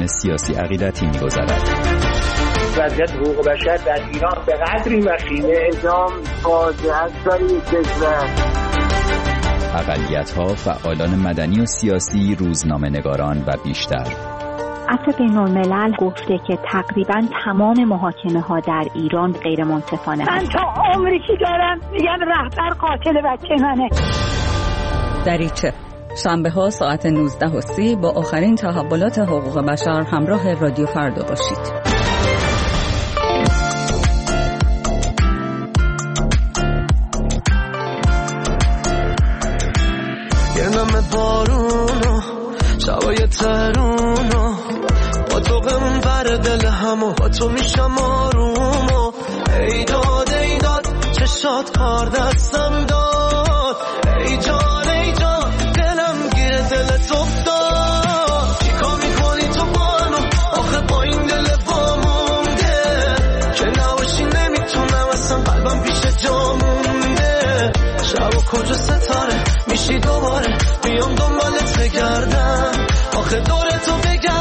فعالان سیاسی عقیدتی می‌گذرد. وضعیت حقوق بشر در ایران به قدری وخیمه، اعدام فاجعه است برای کشور. اقلیت‌ها، فعالان مدنی و سیاسی، روزنامه‌نگاران و بیشتر. عفو بین‌الملل گفته که تقریباً تمام محاکمه‌ها در ایران غیر منصفانه من تا عمری که دارم میگم رهبر قاتل بچه منه. دریچه شنبه‌ها ساعت 19:30 با آخرین تحولات حقوق بشر همراه رادیو فردا باشید. یه نم بارونو شبای ترونو با تو غمون بر دل همو با تو میشم آرومو ای داد چشات کار دستم داد ای جان دلم گیره دلت افتاد چیکار میکنی تو با منو آخه با این دل با مونده که نباشی نمیتونم اصلا قلبم پیش جا مونده شب و کجا ستاره میشی دوباره بیام دنبالت بگردم آخه دور تو بگردم